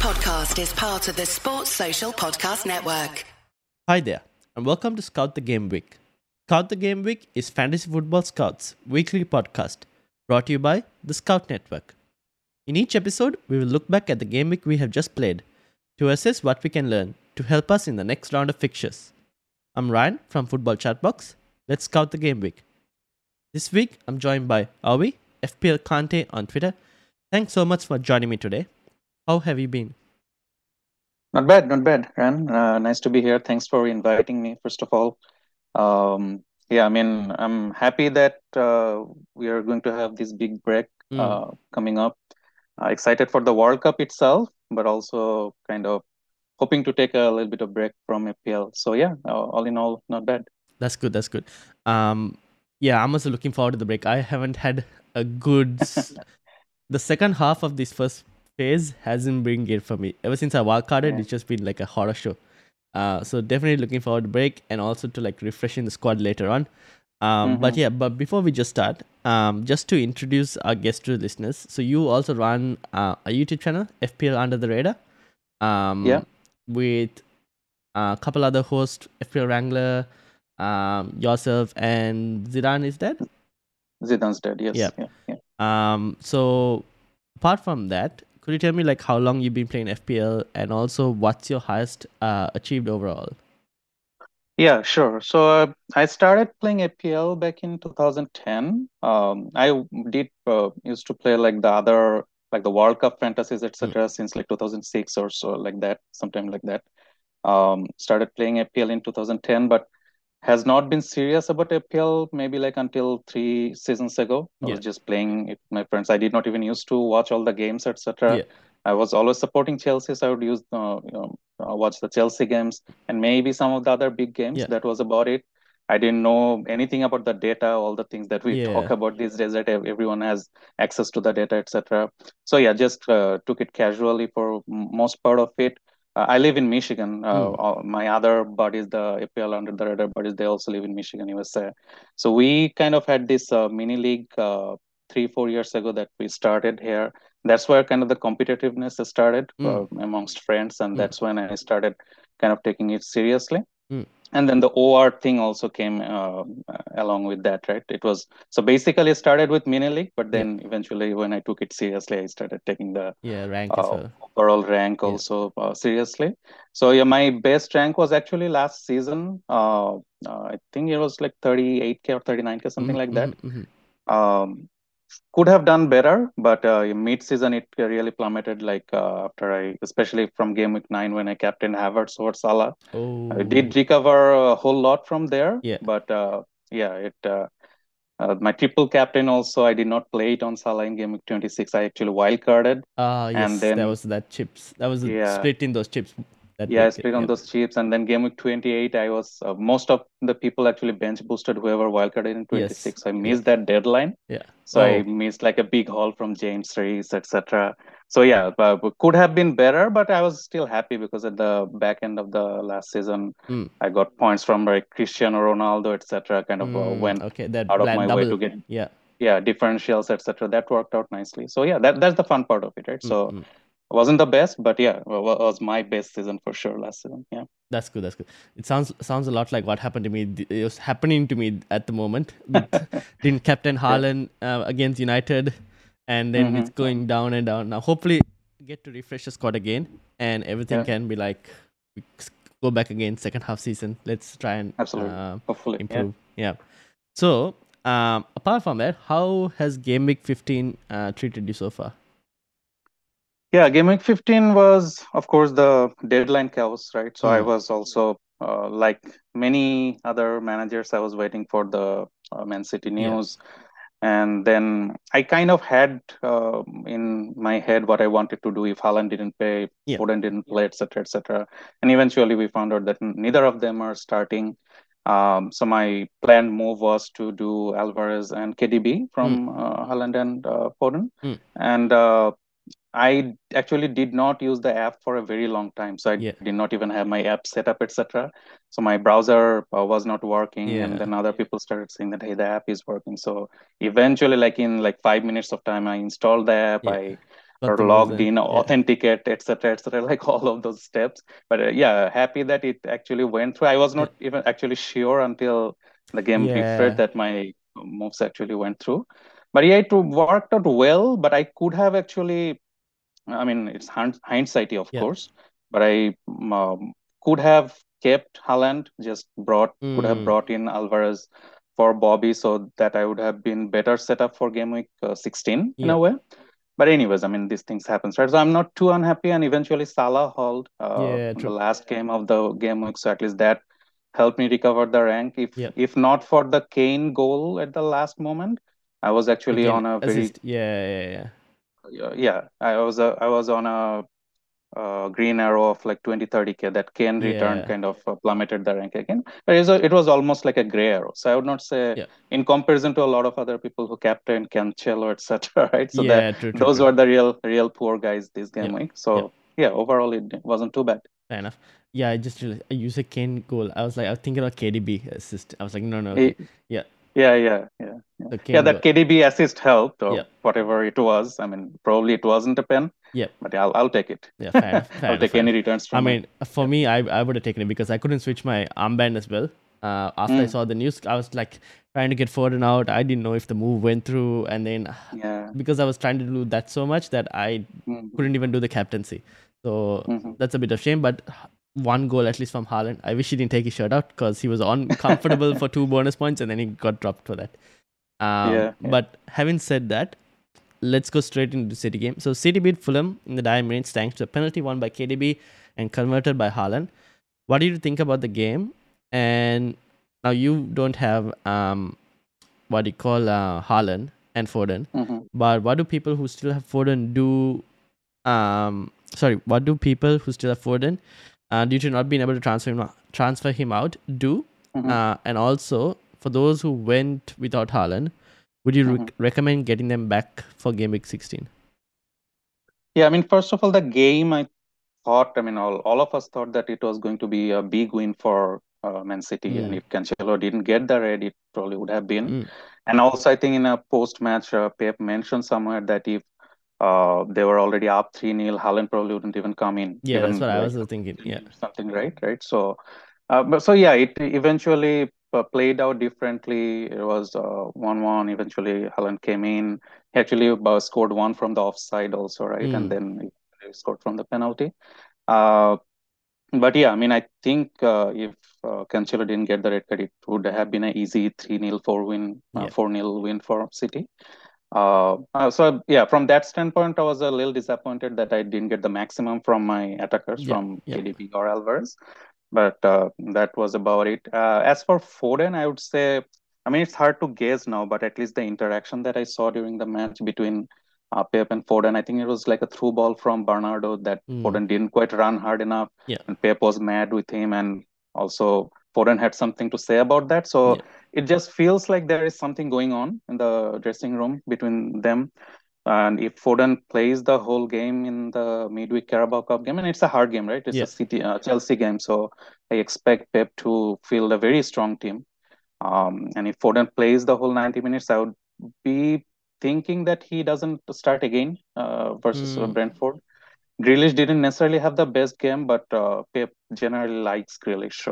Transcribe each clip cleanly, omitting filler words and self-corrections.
podcast is part of the Sports Social Podcast Network. Hi there, and welcome to Scout the Game Week. Scout the Game Week is Fantasy Football Scouts' weekly podcast brought to you by the Scout Network. In each episode, we will look back at the game week we have just played to assess what we can learn to help us in the next round of fixtures. I'm Ryan from Football Chatbox. Let's scout the game week. This week, I'm joined by Avi, FPL Kante on Twitter. Thanks so much for joining me today. How have you been? Not bad, Ryan. Nice to be here. Thanks for inviting me, first of all. I'm happy that we are going to have this big break coming up. Excited for the World Cup itself, but also kind of hoping to take a little bit of break from FPL. So all in all, not bad. That's good. I'm also looking forward to the break. I haven't had a good... The second half of this first phase hasn't been great for me. Ever since I wildcarded, It's just been like a horror show. So definitely looking forward to break and also to like refreshing the squad later on. But before we just start, just to introduce our guest to the listeners. So you also run a YouTube channel, FPL Under the Radar. With a couple other hosts, FPL Wrangler, yourself, and Zidane is dead? Zidane's dead, yes. Yeah. So apart from that, could you tell me like how long you've been playing FPL and also what's your highest achieved overall? Yeah, sure. So I started playing FPL back in 2010. I did used to play like the World Cup fantasies, etc. since like 2006 or so, like that, sometime like that. Started playing FPL in 2010, but has not been serious about FPL maybe like until 3 seasons ago. I was just playing it with my friends. I did not even used to watch all the games, etc. I was always supporting Chelsea, so I would use watch the Chelsea games and maybe some of the other big games. That was about it. I didn't know anything about the data, all the things that we talk about these days, that everyone has access to the data, etc. So just took it casually for most part of it. I live in Michigan. My other buddies, the FPL Under the Radar buddies, they also live in Michigan, USA. So we kind of had this mini league 3-4 years ago that we started here. That's where kind of the competitiveness started amongst friends, and that's when I started kind of taking it seriously. And then the OR thing also came along with that, right? It was so basically it started with mini league, but then eventually when I took it seriously, I started taking the rank as well. Overall rank also seriously. So my best rank was actually last season. I think it was like 38k or 39k, something like that. Could have done better, but mid-season it really plummeted. Like after especially from game week 9 when I captained Havertz over Salah, I did recover a whole lot from there. But my triple captain also, I did not play it on Salah in game week 26. I actually wildcarded. And then that was that chips. That was split in those chips. Split on those chips. And then game week 28, I was most of the people actually bench boosted whoever wildcarded in 26. I missed that deadline. So I missed like a big haul from James Rees, etc. So could have been better, but I was still happy because at the back end of the last season, I got points from like Cristiano Ronaldo, etc. Kind of went out of my way to get differentials, etc. That worked out nicely. So that's the fun part of it, right? So it wasn't the best, but it was my best season for sure last season. That's good. It sounds a lot like what happened to me. It was happening to me at the moment. Didn't captain Haaland against United, and then it's going down and down. Now hopefully get to refresh the squad again, and everything can be like go back again second half season. Let's try and hopefully improve. So apart from that, how has Game Week 15 treated you so far? Game week 15 was, of course, the deadline chaos, right? So I was also, like many other managers, I was waiting for the Man City news. And then I kind of had in my head what I wanted to do if Haaland didn't play, Foden didn't play, etc., etc. And eventually we found out that neither of them are starting. So my planned move was to do Alvarez and KDB from Haaland and Foden. And I actually did not use the app for a very long time. So I did not even have my app set up, etc. So my browser was not working. And then other people started saying that, hey, the app is working. So eventually, like in like 5 minutes of time, I installed the app. I Got the moves logged in. in, Yeah. authenticate, etc., like all of those steps. But yeah, happy that it actually went through. I was not even actually sure until the game refreshed Yeah. that my moves actually went through. But yeah, it worked out well. But I could have actually, I mean, it's hindsight, of Yeah. course, but I could have kept Haaland, could have Mm. brought in Alvarez for Bobby, so that I would have been better set up for game week 16 in Yeah. a way. But anyways, I mean, these things happen, right? So I'm not too unhappy, and eventually Salah hauled Yeah. on the True. last game of the game week, so at least that helped me recover the rank. Yeah. If not for the Kane goal at the last moment, I was actually Again, on a very assist. Yeah. yeah, I was on a green arrow of like 20-30K. That Kane return Yeah. kind of plummeted the rank again. But it was almost like a gray arrow. So I would not say, Yeah. in comparison to a lot of other people who captain Cancelo, etc. Right? So Yeah. True. those were the real poor guys this game Yeah. week. So yeah, overall it wasn't too bad. Fair enough. Yeah, I just realized you said Kane goal. I was thinking about KDB assist. I was like, no, Eh, okay. Yeah. Yeah. The Yeah, Kane goal. that KDB assist helped, Yeah. or whatever it was. I mean, probably it wasn't a pen, Yeah. but I'll take it. Yeah. Fair enough. Fair I'll enough. take Fair any enough. returns I from it. mean, for me, I would have taken it because I couldn't switch my armband as well. After I saw the news, I was like trying to get Foden out. I didn't know if the move went through, and then Yeah. because I was trying to do that so much that I Mhm. couldn't even do the captaincy. So Mhm. that's a bit of shame. But one goal at least from Haaland. I wish he didn't take his shirt out because he was uncomfortable for 2 bonus points, and then he got dropped for that. Yeah. But having said that, let's go straight into the City game. So City beat Fulham in the dire minutes thanks to a penalty won by KDB and converted by Haaland. What do you think about the game? And now you don't have what you call Haaland and Foden, Mhm. but what do people who still have Foden do? What do people who still have Foden, due to not being able to transfer him out, do? Mhm. And also for those who went without Haaland, would you Mhm. recommend getting them back for game week 16? Yeah, I mean, first of all, the game, I mean, all of us thought that it was going to be a big win for Man City. And if Cancelo didn't get the red, it probably would have been. Mm. And also, I think in a post-match, Pep mentioned somewhere that if they were already up 3-0, Haaland probably wouldn't even come in, Yeah, that's even what I like was thinking. Yeah. something, right? So, so yeah, it eventually played out differently. It was 1-1. Eventually, Haaland came in. He actually scored one from the offside also, right? And then he scored from the penalty. Uh, but yeah, I mean, I think if Cancelo didn't get the red card, it would have been an easy 3-0 Yeah. 4-0 win for City. So yeah, from that standpoint, I was a little disappointed that I didn't get the maximum from my attackers from KDB or Alvarez, but that was about it. As for Foden, I would say, I mean, it's hard to guess now, but at least the interaction that I saw during the match between Pep and Foden, I think it was like a through ball from Bernardo that Foden didn't quite run hard enough, Yeah. and Pep was mad with him, and also Foden had something to say about that. So it just feels like there is something going on in the dressing room between them. And if Foden plays the whole game in the midweek Carabao Cup game, and it's a hard game, right? It's a City Chelsea game, so I expect Pep to field a very strong team. And if Foden plays the whole 90 minutes, I would be thinking that he doesn't start again versus Brentford. Grealish didn't necessarily have the best game, but Pep generally likes Grealish.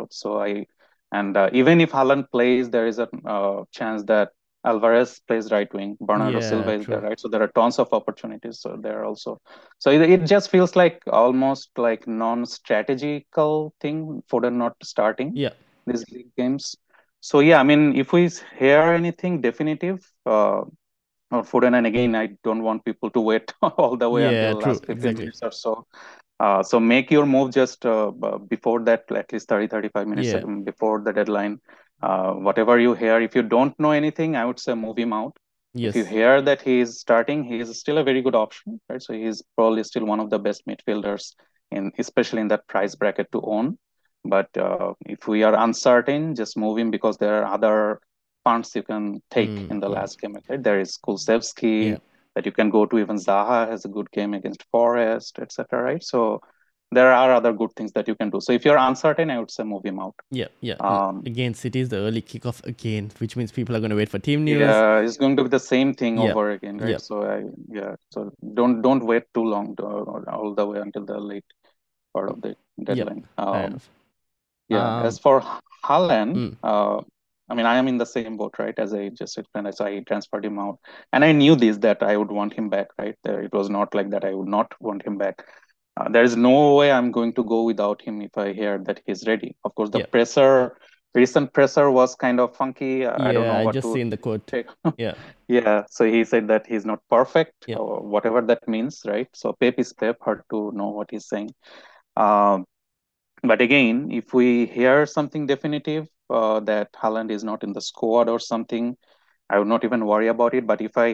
Even if Haaland plays, there is a chance that Alvarez plays right wing, Bernardo Silva is there, right? So there are tons of opportunities. So there also, so it just feels like almost like non-strategical thing for the not starting these league games. So yeah, I mean, if we hear anything definitive, or Foden, and again, I don't want people to wait all the way until last 15 minutes or so. So make your move just before that, at least 30-35 minutes before the deadline. Whatever you hear, if you don't know anything, I would say move him out. If you hear that he is starting, he is still a very good option, right? So he's probably still one of the best midfielders, especially in that price bracket to own. But if we are uncertain, just move him because there are other punts you can take in the last game. Right? There is Kulusevski that you can go to. Even Zaha has a good game against Forest, etc. Right? So there are other good things that you can do. So if you're uncertain, I would say move him out. Yeah. Um, Again, City is the early kickoff again, which means people are going to wait for team news. yeah, it's going to be the same thing Yeah. over again, right? Yeah. So so don't wait too long all the way until the late part of the deadline. Fair enough. As for Haaland, Mm. I mean, I am in the same boat, right? As I just explained, so I transferred him out, and I knew this that I would want him back, right? It was not like that I would not want him back. There is no way I'm going to go without him if I hear that he's ready. Of course, the recent presser was kind of funky. I don't know I what just to seen the quote. take. Yeah. Yeah, so he said that he's not perfect, Yeah. or whatever that means, right? So Pep is Pep, hard to know what he's saying. Um, but again, if we hear something definitive that Haaland is not in the squad or something, I would not even worry about it. But if I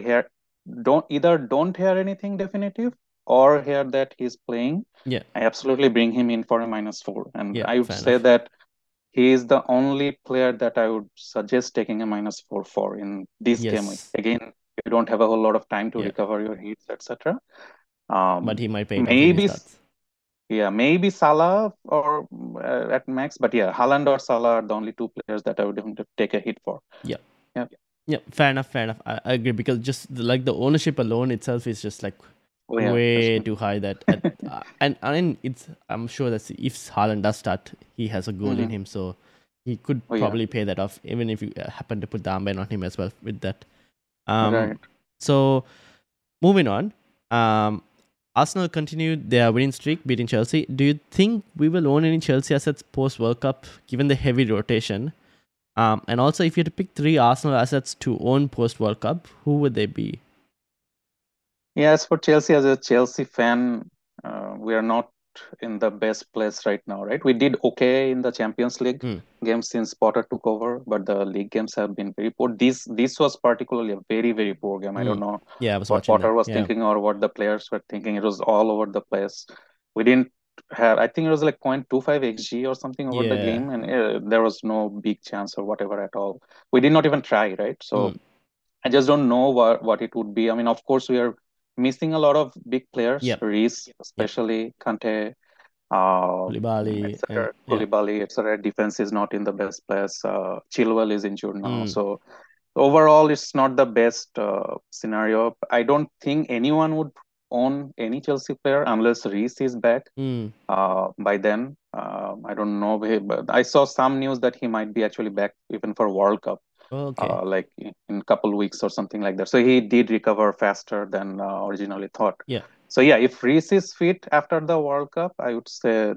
don't hear anything definitive or hear that he's playing, Yeah. I absolutely bring him in for a -4. And Yeah, I would fair say enough. that he is the only player that I would suggest taking a -4 for in this game week. Yes. Again, you don't have a whole lot of time to Yeah. recover your hits, etc. But he might pay it off when he starts. Maybe Salah or at max, but yeah, Haaland or Salah are the only two players that I would have to take a hit for. Yeah, fair enough. I agree, because just like the ownership alone itself is just like way too high. That and I'm sure that if Haaland does start, he has a goal in him, so he could probably pay that off, even if you happen to put the armband on him as well with that. Right. So moving on, Arsenal continued their winning streak, beating Chelsea. Do you think we will own any Chelsea assets post World Cup, given the heavy rotation? And also, if you had to pick 3 Arsenal assets to own post World Cup, who would they be? Yeah, as for Chelsea, as a Chelsea fan, we are not in the best place right now, right? We did okay in the Champions League games since Potter took over, but the league games have been very poor. This was particularly a very, very poor game. I don't know I was what watching Potter that. was thinking or what the players were thinking. It was all over the place. We didn't have, I think it was like 0.25 XG or something over the game, and there was no big chance or whatever at all. We did not even try, right? So I just don't know what it would be. I mean, of course, we are missing a lot of big players, Reece, especially Kante, Koulibaly, etc. Defense is not in the best place. Chilwell is injured now, so overall, it's not the best scenario. I don't think anyone would own any Chelsea player unless Reece is back by then. I don't know, but I saw some news that he might be actually back even for World Cup. Like in a couple weeks or something like that. So he did recover faster than originally thought. So yeah, if Reece is fit after the World Cup, I would say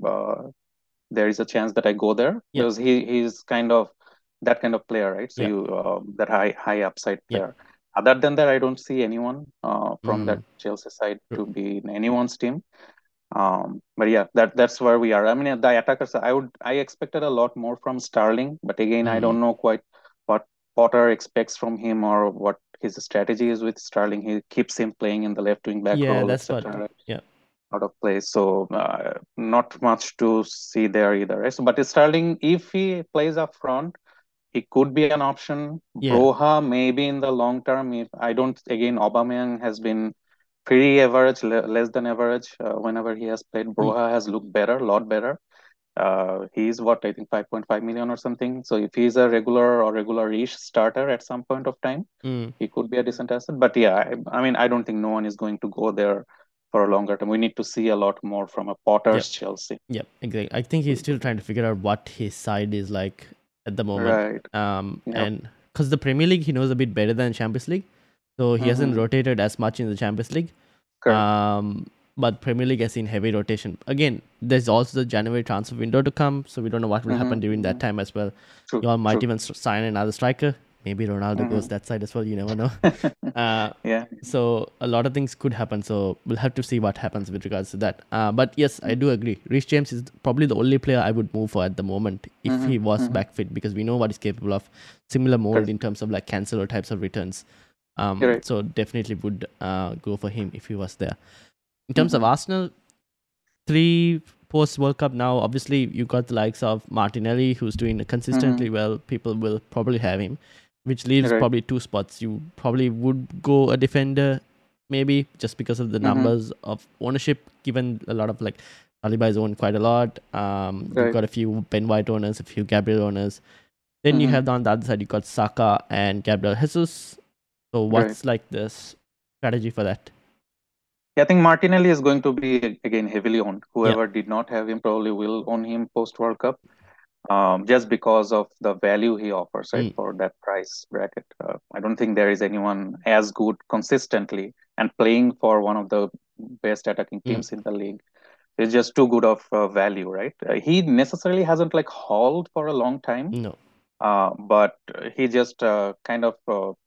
there is a chance that I go there, because he's kind of that kind of player, right? So that high upside player. Other than that, I don't see anyone from that Chelsea side to be in anyone's team. But yeah, that's where we are. I mean, the attackers, I expected a lot more from Sterling, but again, I don't know quite what Potter expects from him or what his strategy is with Sterling. He keeps him playing in the left wing back role, etc. Out of place, so not much to see there either. Right? So, but Sterling, if he plays up front, he could be an option. Broha maybe in the long term. If I don't, again, Aubameyang has been pretty average, less than average. Whenever he has played, Broha has looked better, a lot better. He's what, I think 5.5 million or something. So if he's a regular-ish starter at some point of time, he could be a decent asset. But yeah, I mean, I don't think no one is going to go there for a longer time. We need to see a lot more from a Potter's Chelsea. Yep, exactly. I think he's still trying to figure out what his side is like at the moment. Right. And because the Premier League, he knows a bit better than Champions League. So he hasn't rotated as much in the Champions League. But Premier League has seen heavy rotation. Again, there's also the January transfer window to come, so we don't know what will happen during that time as well. You all might even sign another striker. Maybe Ronaldo goes that side as well. You never know. So a lot of things could happen. So we'll have to see what happens with regards to that. But yes, I do agree. Reece James is probably the only player I would move for at the moment if he was back fit, because we know what he's capable of. Similar mold in terms of like Cancelo types of returns. So definitely would go for him if he was there. In terms of Arsenal, 3 post World Cup now, obviously you got the likes of Martinelli, who's doing consistently well. People will probably have him, which leaves probably 2 spots. You probably would go a defender, maybe just because of the numbers of ownership, given a lot of like Saliba is owned quite a lot. You've got a few Ben White owners, a few Gabriel owners. Then you have on the other side, you got Saka and Gabriel Jesus. So what's like this strategy for that? Yeah, I think Martinelli is going to be again heavily owned. Whoever did not have him probably will own him post World Cup, just because of the value he offers, right, for that price bracket. I don't think there is anyone as good consistently and playing for one of the best attacking teams in the league. It's just too good of value, right? He necessarily hasn't like hauled for a long time. No. But he just kind of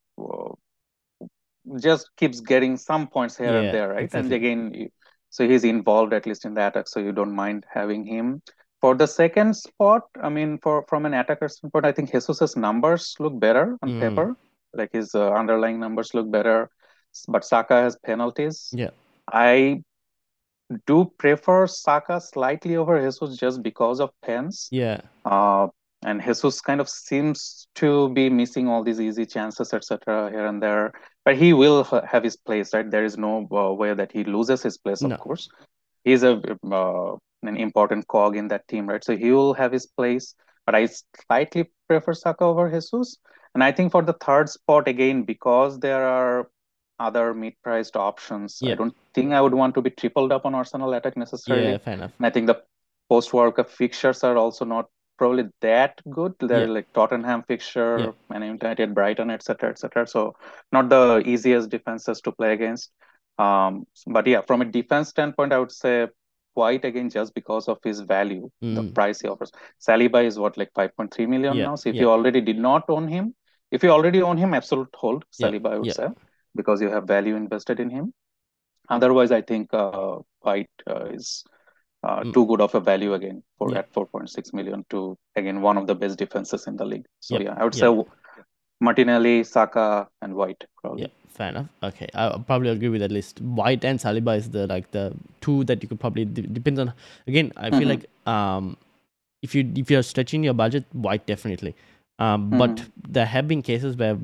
just keeps getting some points here and there, right? Exactly. And again, so he's involved at least in the attack, so you don't mind having him. For the second spot, I mean, from an attacker standpoint, I think Jesus's numbers look better on paper. Like his underlying numbers look better, but Saka has penalties. Yeah. I do prefer Saka slightly over Jesus just because of pens. Yeah. And Jesus kind of seems to be missing all these easy chances, etc., here and there. But he will have his place, right? There is no way that he loses his place, of course. He's an important cog in that team, right? So he will have his place. But I slightly prefer Saka over Jesus. And I think for the third spot, again, because there are other mid-priced options, I don't think I would want to be tripled up on Arsenal attack necessarily. Yeah, fair enough. And I think the post-World Cup fixtures are also not probably that good. They're like Tottenham fixture, Man United, Brighton, etc., etc. So not the easiest defenses to play against. But yeah, from a defense standpoint, I would say White again just because of his value, the price he offers. Saliba is what, like 5.3 million now. So if you already did not own him, if you already own him, absolute hold Saliba, I would say, because you have value invested in him. Otherwise, I think White is too good of a value again for at 4.6 million to again one of the best defenses in the league. So I would say Martinelli, Saka, and White probably. Yeah, fair enough. Okay, I probably agree with that list. White and Saliba is the two that you could probably depends on. Again, I feel like if you're stretching your budget, White definitely. But there have been cases where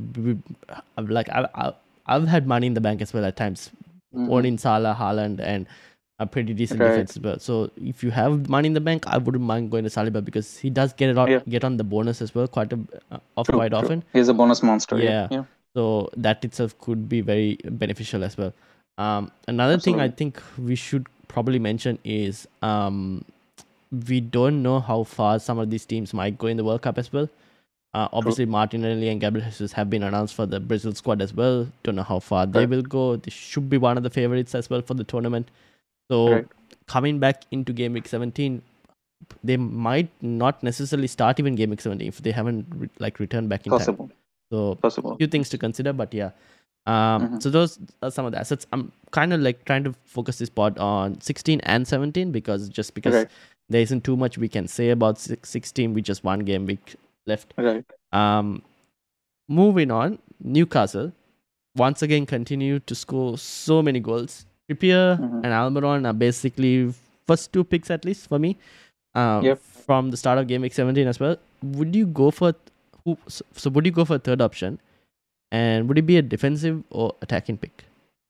I've had money in the bank as well at times, owning Salah, Haaland, and a pretty decent defense as well. So if you have money in the bank, I wouldn't mind going to Saliba because he does get on the bonus as well quite often. He's a bonus monster. Yeah. So that itself could be very beneficial as well. Another thing I think we should probably mention is we don't know how far some of these teams might go in the World Cup as well. Obviously, Martinelli and Gabriel Jesus have been announced for the Brazil squad as well. Don't know how far they will go. They should be one of the favorites as well for the tournament. So coming back into Game Week 17, they might not necessarily start even Game Week 17 if they haven't returned back in time. So a few things to consider, but yeah. So those are some of the assets. I'm kind of trying to focus this pod on 16 and 17 because there isn't too much we can say about 16 with just one game week left. Moving on, Newcastle once again continue to score so many goals. Trippier and Almiron are basically first two picks at least for me from the start of Game Week 17 as well. Would you go for a third option, and would it be a defensive or attacking pick?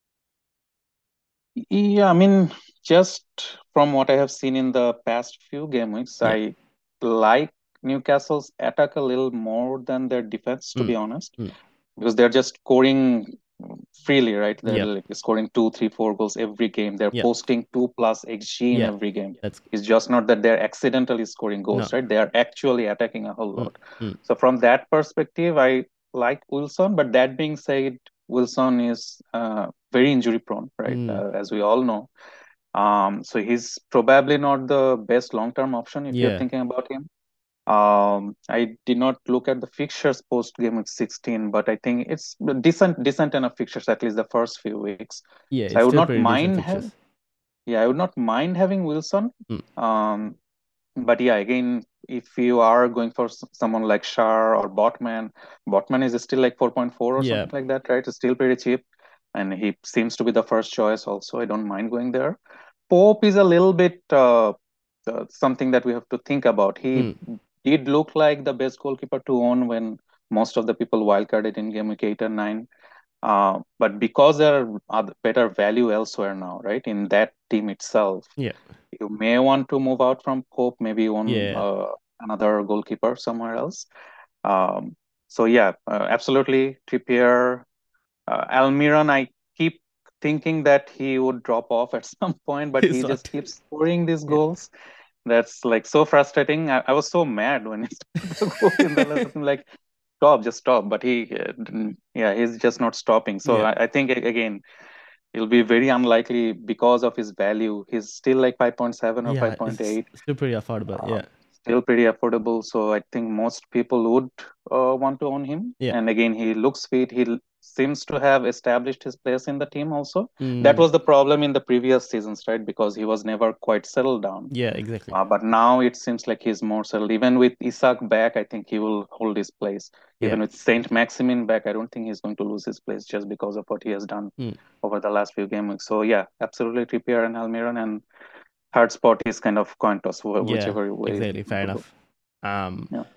Yeah, I mean, just from what I have seen in the past few game weeks, I like Newcastle's attack a little more than their defense, to be honest, because they're just scoring freely, right? They're scoring 2, 3, 4 goals every game. They're posting 2+ XG in every game. It's just not that they're accidentally scoring goals, right? They are actually attacking a whole lot. So from that perspective, I like Wilson. But that being said, Wilson is very injury prone, right? As we all know. So he's probably not the best long-term option if you're thinking about him. I did not look at the fixtures post game week 16, but I think it's decent enough fixtures, at least the first few weeks. Yeah, so I would not mind I would not mind having Wilson. But yeah, again, if you are going for someone like Schär or Botman is still like 4.4 or something like that, right? It's still pretty cheap, and he seems to be the first choice also. I don't mind going there. Pope is a little bit something that we have to think about. He did look like the best goalkeeper to own when most of the people wildcarded in game week 8 and 9. But because there are better value elsewhere now, right? In that team itself, Yeah. you may want to move out from Pope, maybe on Yeah. another goalkeeper somewhere else. Um, so yeah, absolutely Trippier, Almiron. I keep thinking that he would drop off at some point, but He's he just not. keeps scoring these Yeah. goals. That's like so frustrating. I was so mad when he scored the goal in the last. I'm like, stop, just stop. But he didn't. Yeah, he's just not stopping. So Yeah. I think again, it'll be very unlikely because of his value. He's still like 5.7 or Yeah. It's 5.8. still pretty affordable. Yeah. Still pretty affordable. So I think most people would want to own him. Yeah. And again, he looks fit. Seems to have established his place in the team also. That Mm, was the problem in the previous seasons, right? Because he was never quite settled down. yeah, exactly. But now it seems like he's more settled. Even with Isak back, I think he will hold his place. Yeah. Even with Saint Maximin back, I don't think he's going to lose his place just because of what he has done Mm, over the last few game weeks. So yeah, absolutely Trippier and Almiron, and third spot is kind of coin toss, yeah, whichever way you exactly. want Fair to go. enough. Um, Yeah.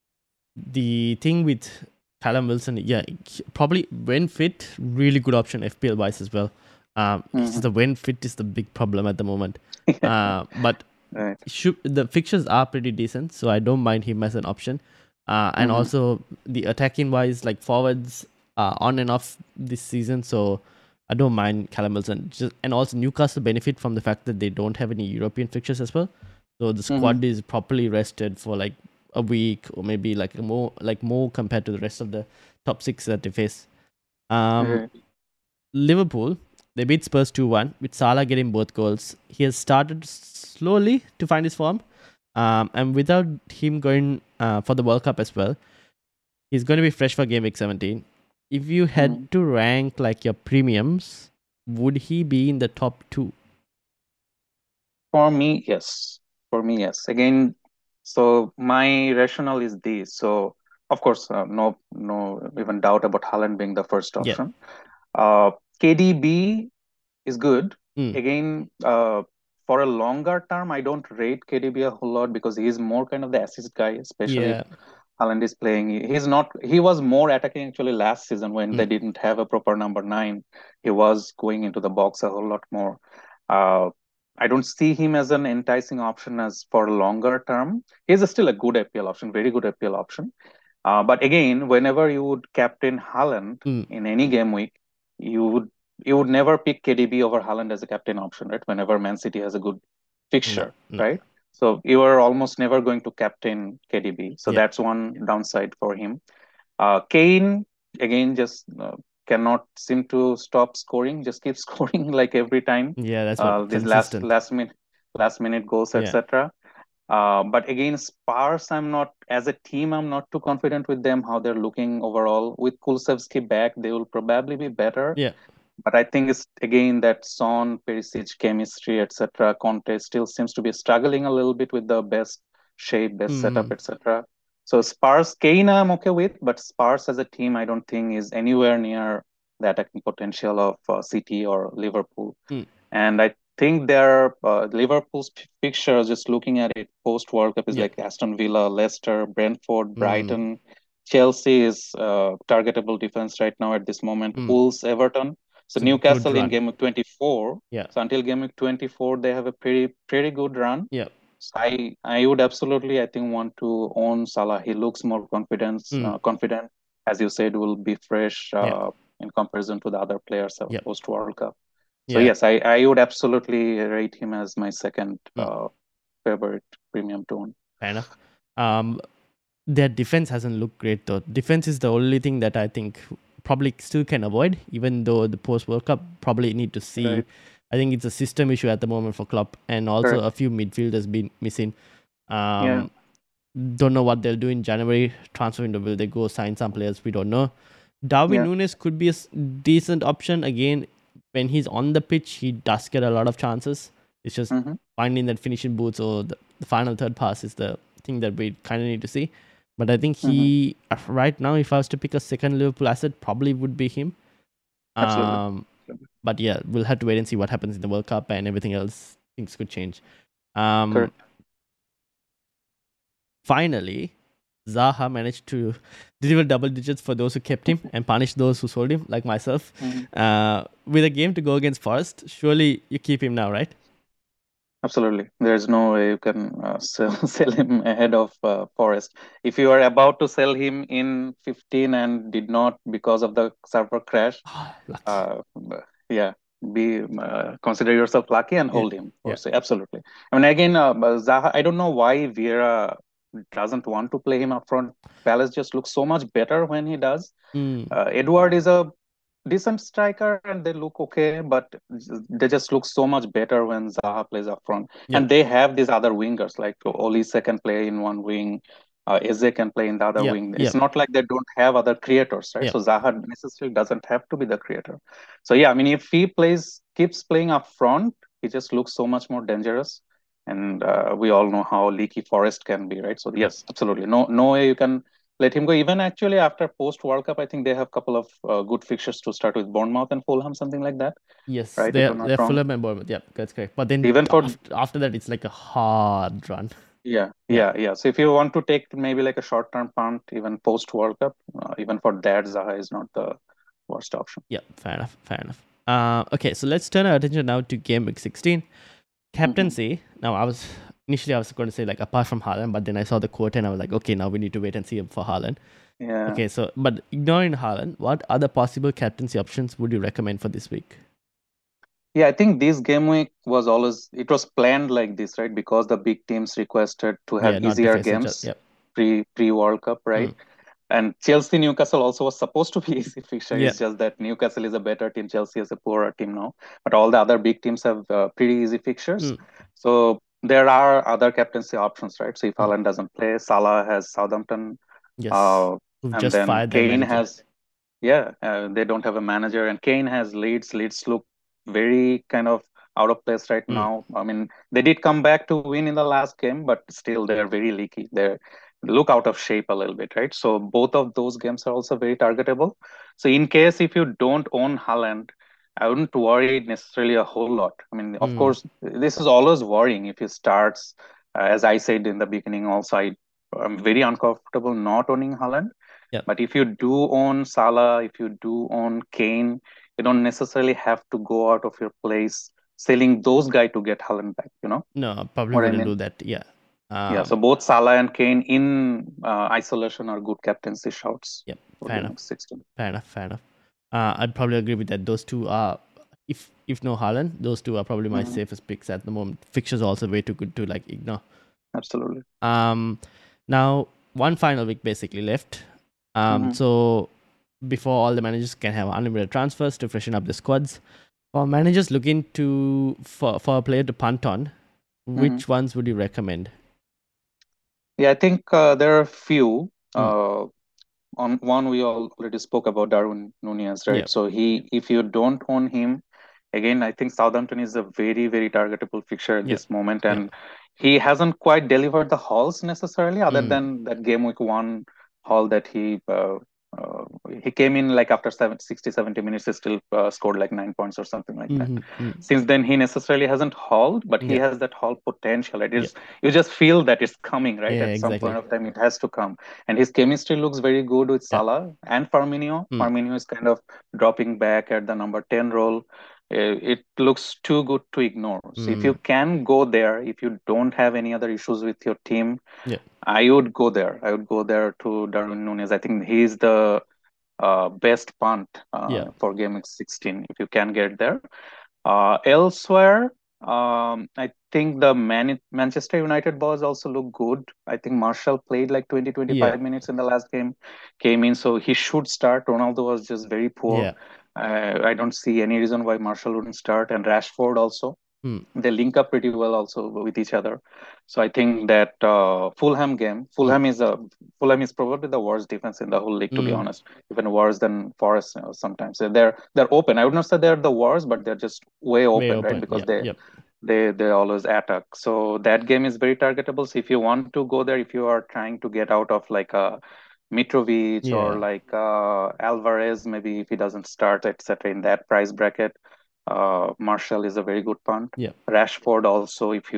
the thing with Callum Wilson, yeah, probably when fit, really good option FPL wise as well. It's just the when fit is the big problem at the moment. But Right. the fixtures are pretty decent, so I don't mind him as an option. And also the attacking wise, like forwards on and off this season, so I don't mind Callum Wilson. And also Newcastle benefit from the fact that they don't have any European fixtures as well, so the squad is properly rested for like a week or maybe like more compared to the rest of the top six that they face. Right. Liverpool, they beat Spurs 2-1 with Salah getting both goals. He has started slowly to find his form. And without him going for the World Cup as well, he's going to be fresh for game week 17. If you had to rank like your premiums, would he be in the top two? For me, yes. For me, yes. Again, so my rationale is this. So of course, no even doubt about Haaland being the first Yeah. option. Uh, KDB is good. Mm. Again, for a longer term, I don't rate KDB a whole lot because he's more kind of the assist guy, especially if Yeah. Haaland is playing. He's not. He was more attacking actually last season when they Mm. didn't have a proper number 9. He was going into the box a whole lot more. Uh, I don't see him as an enticing option as for longer term. He's still a good FPL option, very good FPL option. But again, whenever you would captain Haaland Mm. in any game week, you would you would never pick KDB over Haaland as a captain option, right? Whenever Man City has a good No. fixture, No. right? So you are almost never going to captain KDB. So Yeah. that's one downside for him. Kane again just cannot seem to stop scoring. Just keeps scoring like every time. Yeah, that's what These last consistent. last minute goals, Yeah. etc. But again, Spurs, I'm not as a team. I'm not too confident with them how they're looking overall. With Kulusevski back, they will probably be better. Yeah. But I think it's again that Son, Perisic chemistry, etc. Conte still seems to be struggling a little bit with the best shape, best setup, Mm. etc. So Spurs, Kane, I'm okay with, but Spurs as a team, I don't think is anywhere near the attacking potential of City or Liverpool. Mm. And I think their Liverpool's fixtures, just looking at it post World Cup, is Yeah. like Aston Villa, Leicester, Brentford, Mm. Brighton, Chelsea is targetable defense right now at this moment. Mm. Wolves, Everton. So It's a good Newcastle in run. game week 24. Yeah. So until game week 24, they have a pretty good run. Yeah. So I would absolutely, I think, want to own Salah. He looks more confident, as you said, will be fresh Yeah. in comparison to the other players Yeah. post World Cup. So Yeah. yes, I would absolutely rate him as my second favorite premium to own. Fair enough. Their defense hasn't looked great though. Defense is the only thing that I think probably still can avoid, even though the post World Cup probably need to see. Right. I think it's a system issue at the moment for Klopp, and also a few midfielders been missing. Don't know what they'll do in January transfer window. Will they go sign some players? We don't know. Darwin Nunes could be a decent option. Again, when he's on the pitch, he does get a lot of chances. It's just finding that finishing boots or the final third pass is the thing that we kind of need to see. But I think he, right now, if I was to pick a second Liverpool asset, probably would be him. Absolutely. But yeah, we'll have to wait and see what happens in the World Cup and everything else. Things could change. Correct. Finally, Zaha managed to deliver double digits for those who kept him and punish those who sold him, like myself. With a game to go against Forest, surely you keep him now, right? Absolutely. There's no way you can sell him ahead of Forest. If you are about to sell him in 15 and did not because of the server crash, Lucky. yeah, be consider yourself lucky and hold him. Absolutely. I mean, again, Zaha, I don't know why Vieira doesn't want to play him up front. Palace just looks so much better when he does. Edward is a decent striker and they look okay, but they just look so much better when Zaha plays up front. And they have these other wingers, like Olise can play in one wing, Eze can play in the other wing. It's not like they don't have other creators, right? So Zaha necessarily doesn't have to be the creator. So yeah, I mean, if he keeps playing up front, he just looks so much more dangerous. And we all know how leaky Forest can be, right? So yes, absolutely. No way you can let him go. Even actually after post World Cup, I think they have a couple of good fixtures to start with Bournemouth and Fulham, something like that. Yes, right? they're Fulham and Bournemouth. Yeah, that's correct. But then even after that, it's like a hard run. Yeah. So if you want to take maybe like a short-term punt, even post World Cup, even for that, Zaha is not the worst option. Yeah, fair enough. Okay, so let's turn our attention now to game week 16. Captaincy. Now, initially I was going to say like apart from Haaland, but then I saw the quote and I was like, okay, now we need to wait and see for Haaland. Yeah. Okay, so but ignoring Haaland, what other possible captaincy options would you recommend for this week? Yeah, I think this game week was planned like this, right? Because the big teams requested to have easier games pre World Cup, right? And Chelsea Newcastle also was supposed to be easy fixture. It's just that Newcastle is a better team, Chelsea is a poorer team now. But all the other big teams have pretty easy fixtures. So there are other captaincy options, right? So if Haaland doesn't play, Salah has Southampton. Yes. And just then Kane has, they don't have a manager, and Kane has Leeds. Leeds look very kind of out of place right now. I mean, they did come back to win in the last game, but still they're very leaky. They look out of shape a little bit, right? So both of those games are also very targetable. So in case if you don't own Haaland, I wouldn't worry necessarily a whole lot. I mean, of course, this is always worrying if he starts. As I said in the beginning, also I'm very uncomfortable not owning Haaland. But if you do own Salah, if you do own Kane, you don't necessarily have to go out of your place selling those guys to get Haaland back, No, probably wouldn't do that. So both Salah and Kane in isolation are good captaincy shouts. Yep, fair enough. I'd probably agree with that. Those two are, if no Haaland, those two are probably my safest picks at the moment. Fixtures are also way too good to like ignore. Absolutely. Now one final week basically left. So before all the managers can have unlimited transfers to freshen up the squads, for managers looking for a player to punt on, which ones would you recommend? Yeah, I think there are a few. On one, we already spoke about Darwin Nunez, right? Yep. So if you don't own him, again, I think Southampton is a very, very targetable fixture at this moment, and he hasn't quite delivered the hauls necessarily, other than that game week 1 haul that he came in like after 60-70 minutes, he still scored like 9 points or something like that. Since then, he necessarily hasn't hauled, but he has that haul potential. You just feel that it's coming, right? At some point of time, it has to come. And his chemistry looks very good with Salah and Firmino. Firmino is kind of dropping back at the number 10 role. It looks too good to ignore. So if you can go there, if you don't have any other issues with your team, I would go there. I would go there to Darwin Nunez. I think he's the best punt for game week 16 if you can get there. Elsewhere, I think the Manchester United boys also look good. I think Martial played like 20-25 minutes in the last game, came in, so he should start. Ronaldo was just very poor. I don't see any reason why Martial wouldn't start, and Rashford also. They link up pretty well also with each other. So I think that Fulham is probably the worst defense in the whole league, to be honest. Even worse than Forest sometimes. So they're open. I would not say they're the worst, but they're just way open, right? Because they always attack. So that game is very targetable. So if you want to go there, if you are trying to get out of like a Mitrovic or like Alvarez, maybe if he doesn't start, etc., in that price bracket, Martial is a very good punt. Yeah. Rashford also, if you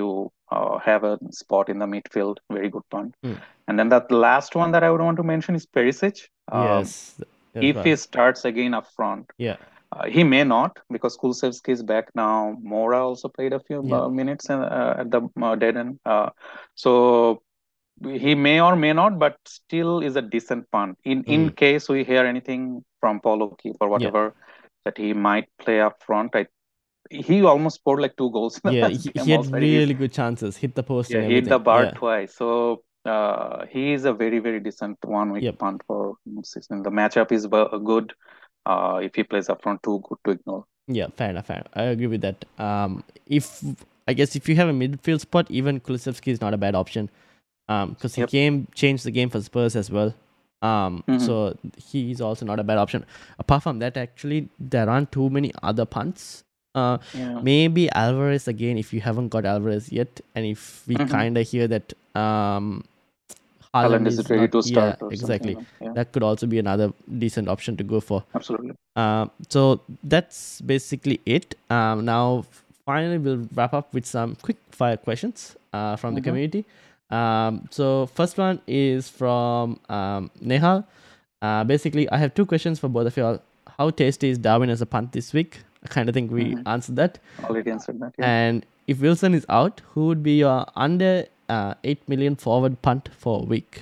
have a spot in the midfield. Very good punt. Mm. And then that last one that I would want to mention is Perisic. Yes, that's If he right. starts again up front, Yeah, he may not because Kulusevski is back now. Mora also played a few yeah. minutes at the dead end. So he may or may not, but still is a decent punt. In Mm. case we hear anything from Paulo Keep or Yeah, whatever that he might play up front, he almost scored like 2 goals in the yeah. last He game. had Also, really good chances, hit the post yeah, and he hit the everything. bar Yeah, twice. So he is a very very decent 1 week yep. punt for next season. The matchup is good. If he plays up front, too good to ignore. Yeah, fair enough. Fair enough. I agree with that. If I guess if you have a midfield spot, even Kulusevski is not a bad option. Because he Yep. changed the game for Spurs as well. Mhm. So he's also not a bad option. Apart from that, actually, there aren't too many other punts. Yeah. Maybe Alvarez again if you haven't got Alvarez yet, and if we Mhm. kind of hear that Haaland Haaland is is ready not, to yeah, start or something. exactly. Yeah, That could also be another decent option to go for. absolutely. So that's basically it. Now, finally, we'll wrap up with some quick fire questions from the Mhm. community. So first one is from Nehal. Basically, I have two questions for both of you all. How tasty is Darwin as a punt this week? I kind of think we Mhm. answered that. Already answered that. Yeah. And if Wilson is out, who would be your under 8 million forward punt for a week?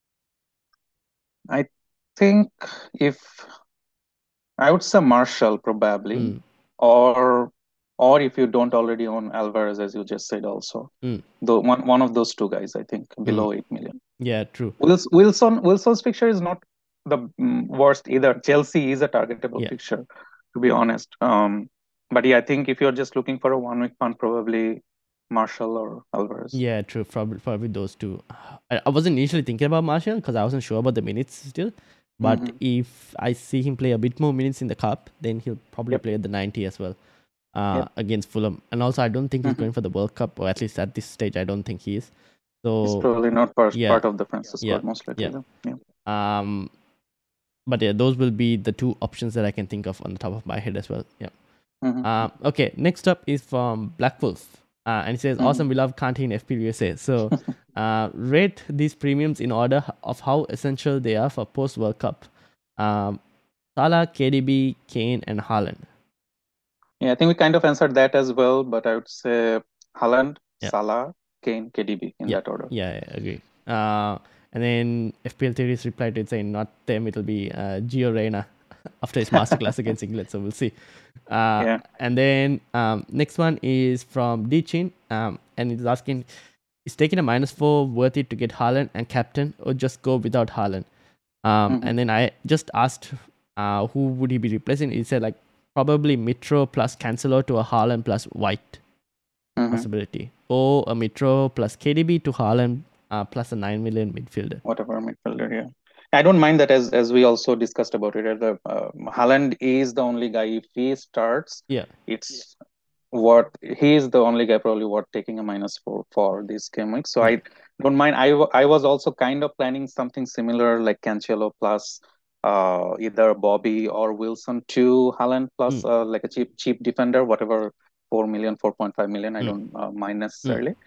I think if I would say Marshall probably, Mm, or or if you don't already own Alvarez, as you just said, also mm, the one of those two guys, I think, mm. below 8 million. Yeah, true. Wilson's fixture is not the worst either. Chelsea is a targetable Yeah. fixture, to be honest. But yeah, I think if you're just looking for a 1 week punt, probably Marshall or Alvarez. Yeah, true. Probably those two. I wasn't initially thinking about Martial because I wasn't sure about the minutes still. But Hmm. if I see him play a bit more minutes in the cup, then he'll probably Yep. play at the 90 as well Yep. against Fulham. And also, I don't think he's Hmm. going for the World Cup, or at least at this stage, I don't think he is. He's So probably not yeah, part of the Francis yeah, squad, most likely, yeah. though. Yeah. Um, but yeah, those will be the two options that I can think of on the top of my head as well. Yeah. Hmm. Okay, next up is from Black Wolf. And he says, Hmm. awesome, we love Kante in FPL USA. So, rate these premiums in order of how essential they are for post World Cup. Salah, KDB, Kane, and Haaland. Yeah, I think we kind of answered that as well, but I would say Haaland, Yeah, Salah, Kane, KDB in yeah, that order. yeah, I agree. And then FPL Theories replied to it saying, not them, it'll be Gio Reyna after his masterclass against England. So, we'll see. Yeah. And then next one is from Dichin, and he's asking, is taking a -4 worth it to get Haaland and captain, or just go without Haaland? Hmm. And then I just asked who would he be replacing. He said like probably Mitro plus Cancelo to a Haaland plus White Hmm. possibility, or a Mitro plus KDB to Haaland plus a 9 million midfielder. Whatever midfielder, yeah. I don't mind that, as we also discussed about it. The Haaland is the only guy. If he starts, Yeah. it's what he is the only guy probably worth taking a -4 for this game week. So Yeah. I don't mind. I was also kind of planning something similar like Cancelo plus either Bobby or Wilson to Haaland plus Mm, like a cheap defender, whatever 4 million, 4.5 million. I mm, don't mind mm. necessarily.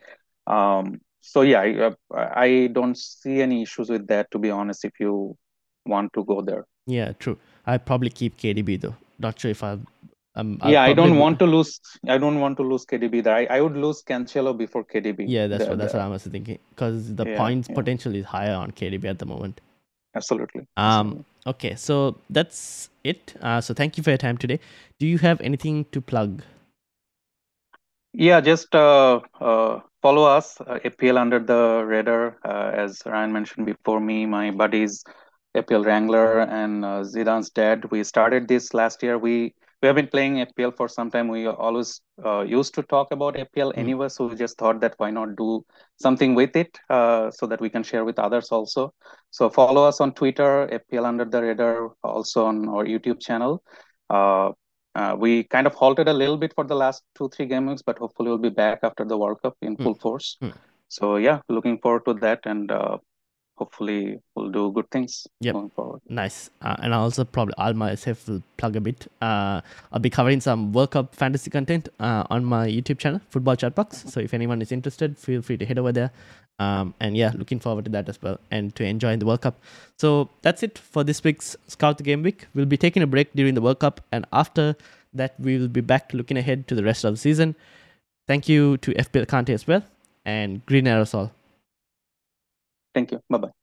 So yeah, I don't see any issues with that, to be honest, if you want to go there. Yeah, true. I'd probably keep KDB though. Not sure if I'll Yeah, I probably don't want to lose. I don't want to lose KDB there. I would lose Cancelo before KDB. yeah, that's what I was thinking because the Yeah, points yeah, potential is higher on KDB at the moment. absolutely, absolutely. Okay, so that's it. So thank you for your time today. Do you have anything to plug? Yeah, just follow us, APL Under the Radar. As Ryan mentioned before me, my buddies, APL Wrangler and Zidane's dad. We started this last year. We have been playing FPL for some time. We always used to talk about FPL Mm, anyway, so we just thought that why not do something with it so that we can share with others also. So follow us on Twitter, FPL Under the Radar, also on our YouTube channel. Uh, we kind of halted a little bit for the last 2, 3 game weeks, but hopefully we'll be back after the World Cup in mm, full force. mm. So yeah, looking forward to that, and hopefully we'll do good things Yep. going forward. Nice. And I also I'll myself will plug a bit. I'll be covering some World Cup fantasy content on my YouTube channel, Football Chatbox. So if anyone is interested, feel free to head over there. And yeah, looking forward to that as well and to enjoying the World Cup. So that's it for this week's Scout the Game Week. We'll be taking a break during the World Cup, and after that, we will be back looking ahead to the rest of the season. Thank you to FPL Kante as well, and Green Aerosol. Thank you. Bye-bye.